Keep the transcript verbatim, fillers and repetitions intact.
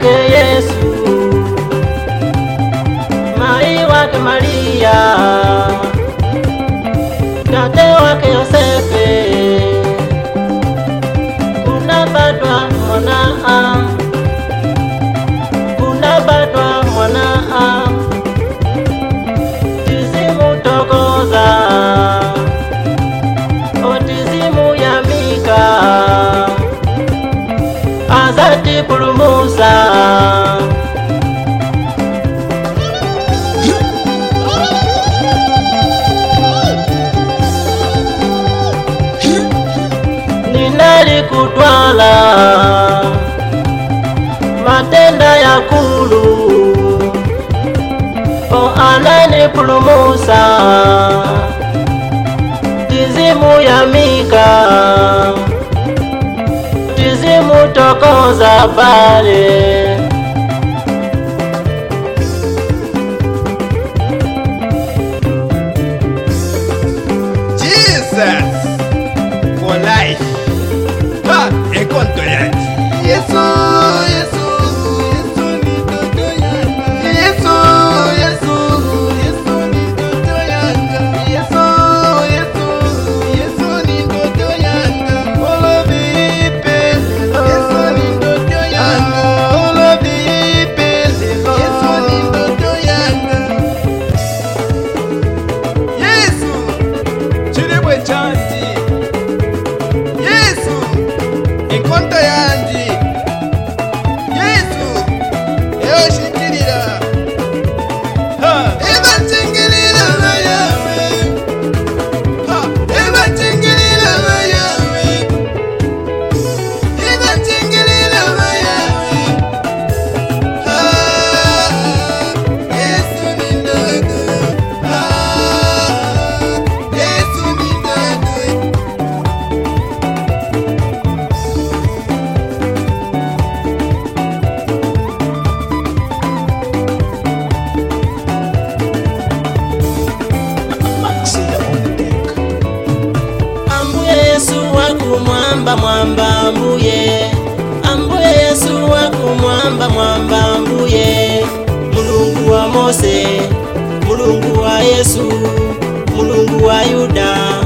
wake Yesu, mai wake Maria, tate wake Yosefe, unapatwa mwana, unapatwa mwana, tizimu tokoza, otizimu ya Mika, azati pulumusa. Ninali kutwala matenda ya kulu, o anani pulumusa, tizimu ya Mika, tizimu tokoza bale. Jesus for life. Ha, encontro yangu. Yesu, Yesu, Yesu ni ndoto yangu. Yesu, Yesu, Yesu ni ndoto yangu. Yesu, Yesu, Yesu ni ndoto yangu. Olo vipele, Yesu ni ndoto yangu. Olo vipele, Yesu ni ndoto yangu. Yesu, chilibwe chanji. Yesu, enkonto yanji. Yesu, eyo shingirira. Ha, eba shingirira bayawe. Ha, eba shingirira bayawe. Eba shingirira bayawe. Ha, Yesu ni ndoto. Ha, Yesu ni ndoto. Ambuye Yesu wakumwamba mwamba ambuye, ambuye Yesu wakumwamba mwamba ambuye, Mulungu wa Mose, Mulungu wa Yesu, Mulungu wa Yuda.